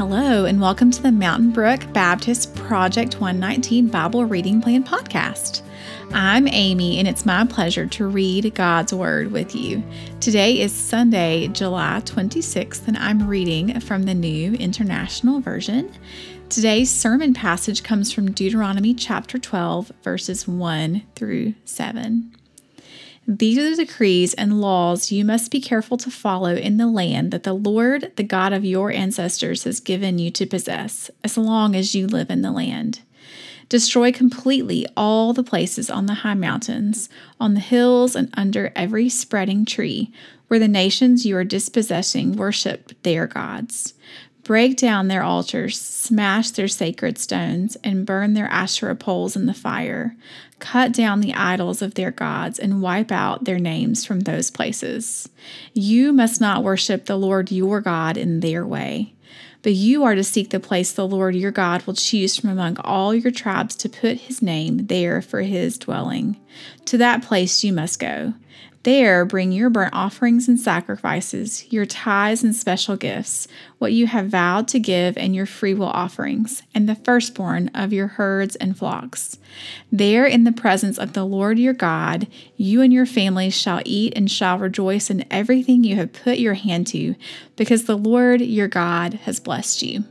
Hello, and welcome to the Mountain Brook Baptist Project 119 Bible Reading Plan podcast. I'm Amy, and it's my pleasure to read God's Word with you. Today is Sunday, July 26th, and I'm reading from the New International Version. Today's sermon passage comes from Deuteronomy chapter 12, verses 1 through 7. These are the decrees and laws you must be careful to follow in the land that the Lord, the God of your ancestors, has given you to possess, as long as you live in the land. Destroy completely all the places on the high mountains, on the hills, and under every spreading tree, where the nations you are dispossessing worship their gods. Break down their altars, smash their sacred stones, and burn their Asherah poles in the fire. Cut down the idols of their gods and wipe out their names from those places. You must not worship the Lord your God in their way, but you are to seek the place the Lord your God will choose from among all your tribes to put his name there for his dwelling. To that place you must go. There bring your burnt offerings and sacrifices, your tithes and special gifts, what you have vowed to give, and your freewill offerings, and the firstborn of your herds and flocks. There in the presence of the Lord your God, you and your families shall eat and shall rejoice in everything you have put your hand to, because the Lord your God has blessed you.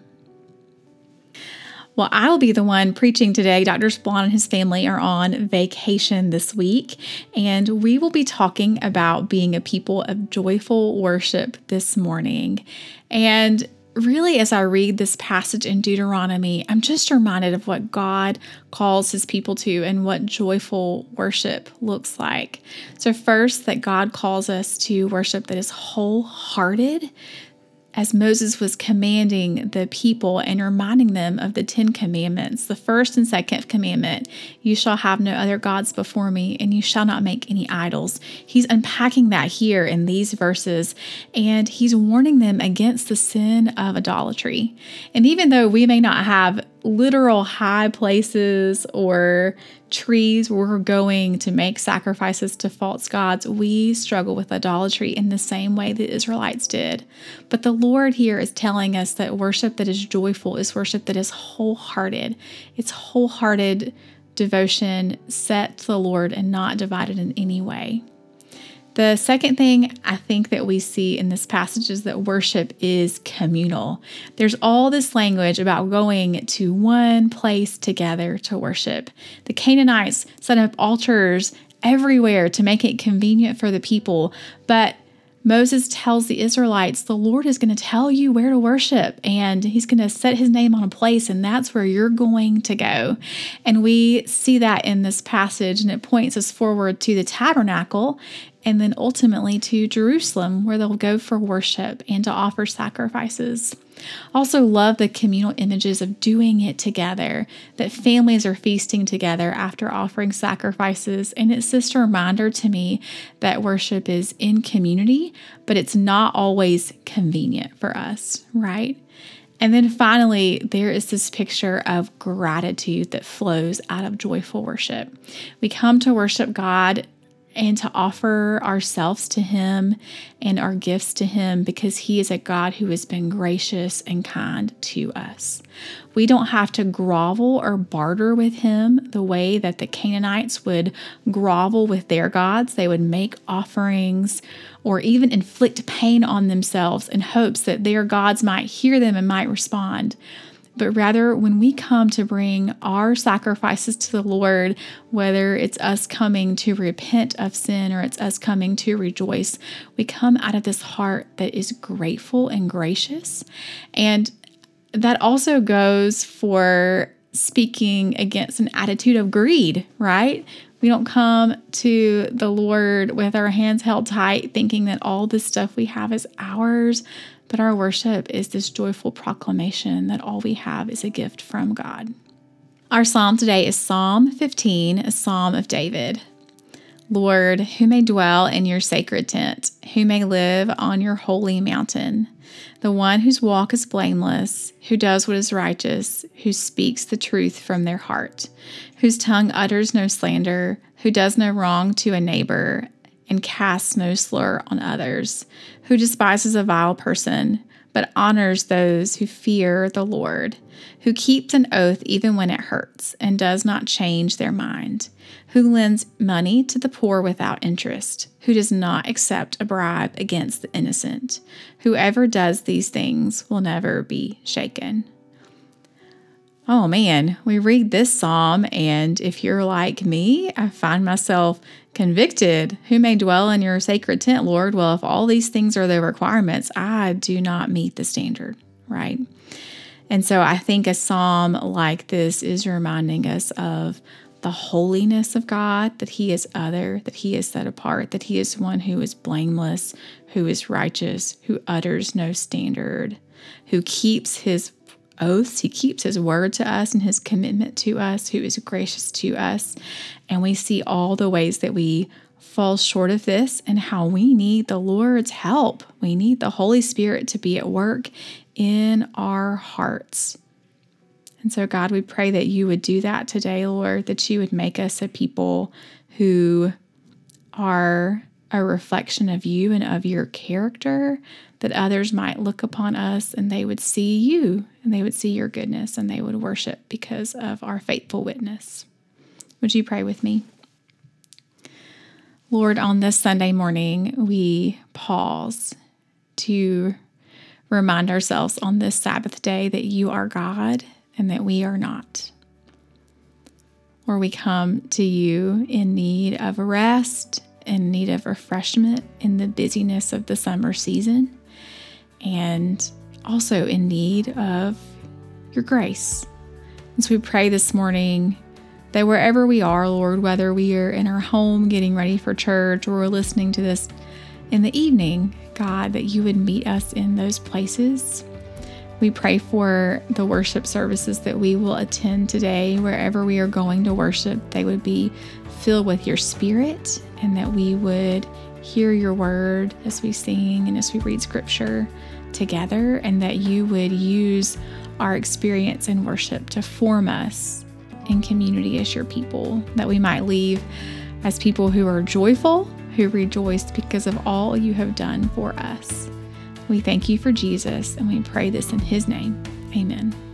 Well, I will be the one preaching today. Dr. Splon and his family are on vacation this week, and we will be talking about being a people of joyful worship this morning. And really, as I read this passage in Deuteronomy, I'm just reminded of what God calls his people to and what joyful worship looks like. So first, that God calls us to worship that is wholehearted, as Moses was commanding the people and reminding them of the 10 commandments. The first and second commandment, you shall have no other gods before me, and you shall not make any idols. He's unpacking that here in these verses, and he's warning them against the sin of idolatry. And even though we may not have literal high places or trees where we're going to make sacrifices to false gods, we struggle with idolatry in the same way the Israelites did. But the Lord here is telling us that worship that is joyful is worship that is wholehearted. It's wholehearted devotion set to the Lord and not divided in any way. The second thing I think that we see in this passage is that worship is communal. There's all this language about going to one place together to worship. The Canaanites set up altars everywhere to make it convenient for the people, but Moses tells the Israelites, the Lord is going to tell you where to worship, and he's going to set his name on a place, and that's where you're going to go. And we see that in this passage, and it points us forward to the tabernacle and then ultimately to Jerusalem, where they'll go for worship and to offer sacrifices. Also love the communal images of doing it together, that families are feasting together after offering sacrifices. And it's just a reminder to me that worship is in community, but it's not always convenient for us, right? And then finally, there is this picture of gratitude that flows out of joyful worship. We come to worship God and to offer ourselves to him and our gifts to him because he is a God who has been gracious and kind to us. We don't have to grovel or barter with him the way that the Canaanites would grovel with their gods. They would make offerings or even inflict pain on themselves in hopes that their gods might hear them and might respond. But rather, when we come to bring our sacrifices to the Lord, whether it's us coming to repent of sin or it's us coming to rejoice, we come out of this heart that is grateful and gracious. And that also goes for speaking against an attitude of greed, right? We don't come to the Lord with our hands held tight, thinking that all this stuff we have is ours. But our worship is this joyful proclamation that all we have is a gift from God. Our psalm today is Psalm 15, a psalm of David. Lord, who may dwell in your sacred tent, who may live on your holy mountain? The one whose walk is blameless, who does what is righteous, who speaks the truth from their heart, whose tongue utters no slander, who does no wrong to a neighbor, and casts no slur on others, who despises a vile person, but honors those who fear the Lord, who keeps an oath even when it hurts and does not change their mind, who lends money to the poor without interest, who does not accept a bribe against the innocent. Whoever does these things will never be shaken. Oh man, we read this psalm, and if you're like me, I find myself convicted. Who may dwell in your sacred tent, Lord? Well, if all these things are the requirements, I do not meet the standard, right? And so I think a psalm like this is reminding us of the holiness of God, that He is other, that He is set apart, that He is one who is blameless, who is righteous, who utters no standard, who keeps His oaths. He keeps His word to us and His commitment to us, who is gracious to us. And we see all the ways that we fall short of this and how we need the Lord's help. We need the Holy Spirit to be at work in our hearts. And so, God, we pray that You would do that today, Lord, that You would make us a people who are a reflection of You and of Your character, that others might look upon us and they would see You and they would see Your goodness and they would worship because of our faithful witness. Would you pray with me? Lord, on this Sunday morning, we pause to remind ourselves on this Sabbath day that You are God and that we are not. Lord, we come to You in need of rest, in need of refreshment in the busyness of the summer season, and also in need of Your grace. And so we pray this morning that wherever we are, Lord, whether we are in our home getting ready for church or we're listening to this in the evening, God, that You would meet us in those places. We pray for the worship services that we will attend today, wherever we are going to worship, they would be filled with Your Spirit, and that we would hear Your word as we sing and as we read scripture together, and that You would use our experience in worship to form us in community as Your people, that we might leave as people who are joyful, who rejoice because of all You have done for us. We thank You for Jesus, and we pray this in His name. Amen.